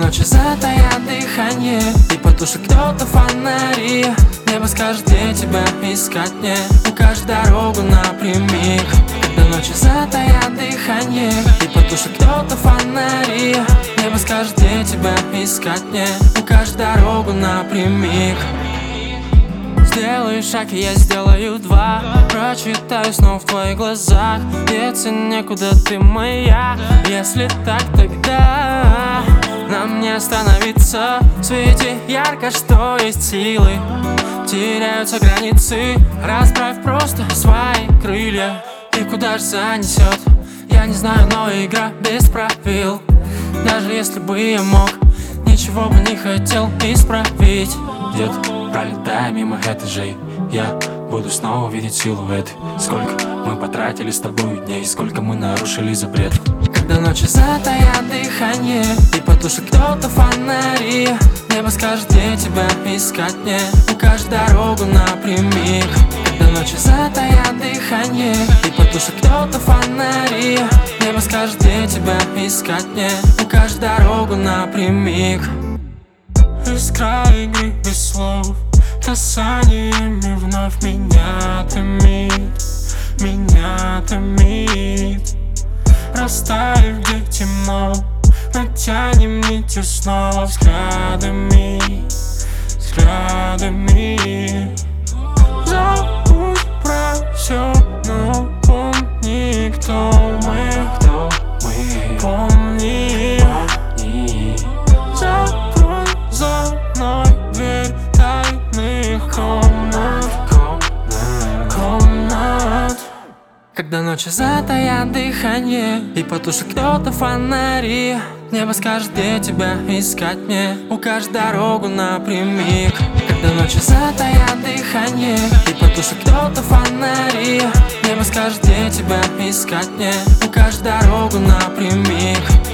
ночи затаят дыхание и потушит кто-то фонари. Небо скажет, где тебя искать мне, укажет дорогу напрямик. Когда ночи затаят дыхание и потушит кто-то фонари. Небо скажет, где тебя искать мне, укажет дорогу напрямик. Сделаю шаг, и я сделаю два. Прочитаю снова в твоих глазах. Деться некуда, ты моя. Если так, тогда нам не остановиться. Свети ярко, что есть силы. Теряются границы. Расправь просто свои крылья. И куда ж занесет, я не знаю, но игра без правил. Даже если бы я мог, ничего бы не хотел исправить. Дед, пролетая мимо этажей, я буду снова видеть силуэты. Сколько мы потратили с тобой дней, сколько мы нарушили запрет. Когда ночи затаят дыхание и потушит кто-то фонари. Небо скажет, где тебя искать мне, укажет дорогу напрямик. Когда ночи затаят дыхание и потушит кто-то фонари. Небо скажет, где тебя искать мне, укажет дорогу напрямик. Искра игры без слов, касаниями вновь меня томит. Растаяв, где темно, натянем нитью снова взглядами. Забудь про все, но помни, кто мы. Помни. Закрой за мной дверь тайных комнат. Когда ночи затаят дыхание и потушит кто-то фонари. Небо скажет, где тебя искать мне, укажет дорогу напрямик. Когда ночи затаят дыхание и потушит кто-то фонари. Небо скажет, где тебя искать мне, укажет дорогу напрямик.